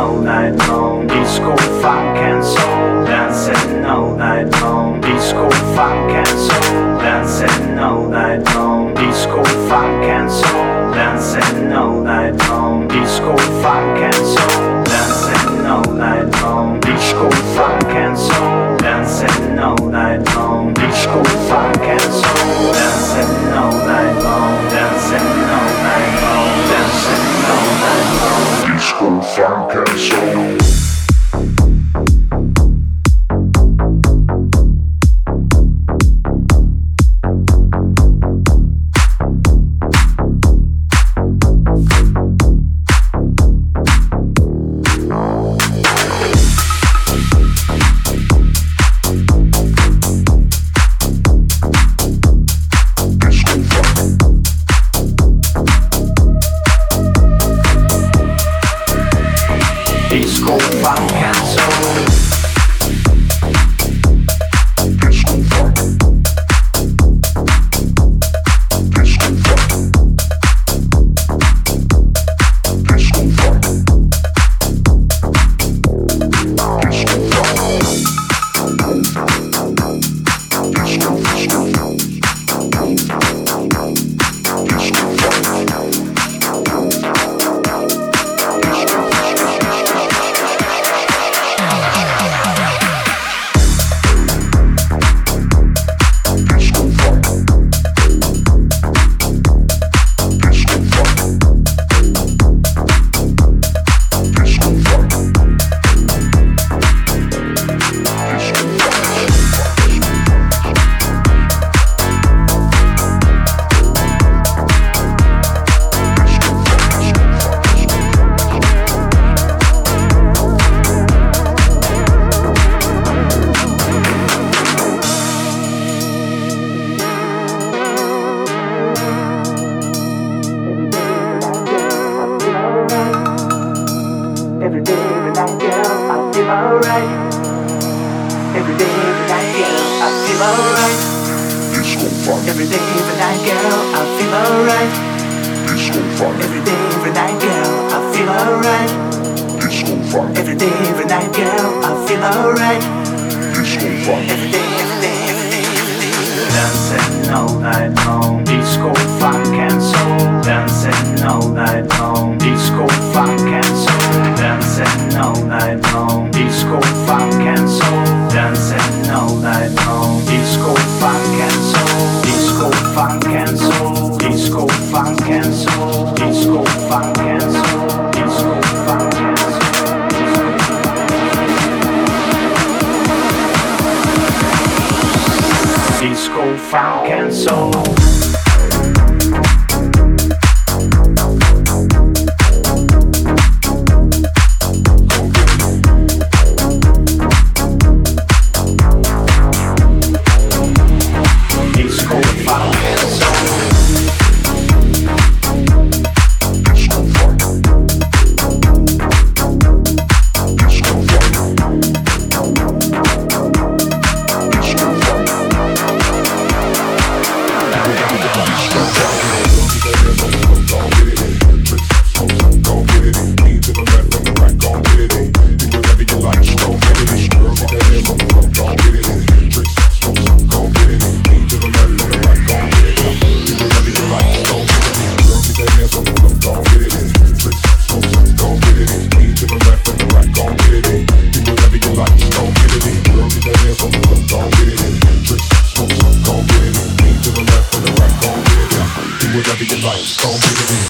all night long. Disco, funk and soul, dancing all night long. Disco, funk and soul, dancing all night long. Disco, funk and soul, dancing all night long. Disco, funk and soul, dancing all night long. Disco, funk and soul, dancing all night long. Disco, funk and soul, dancing all night long. Dancing all night long. Dancing all night long. Disco, funk and soul. Disco, funk and soul. Disco, funk. Disco, funk. Disco, funk. Disco, every day, every night, girl, I feel alright. Every day, every night, girl, I feel alright. Disco funk. Every day, every night, girl, I feel alright. Disco funk. Every day, every night, girl, I feel alright. Disco funk. Every day, every night, girl, I feel alright. Disco funk. Every day, every day, every day, every day. Dancing all night long. Disco funk and soul. Dancing all night long. Disco funk and soul. Dancing all night long. Disco funk and soul. Dancing all night long. Disco funk and soul. Disco funk and soul. Disco funk and soul. Disco funk and soul. Disco funk and soul. Disco funk and soul. Whatever you like, don't get it in.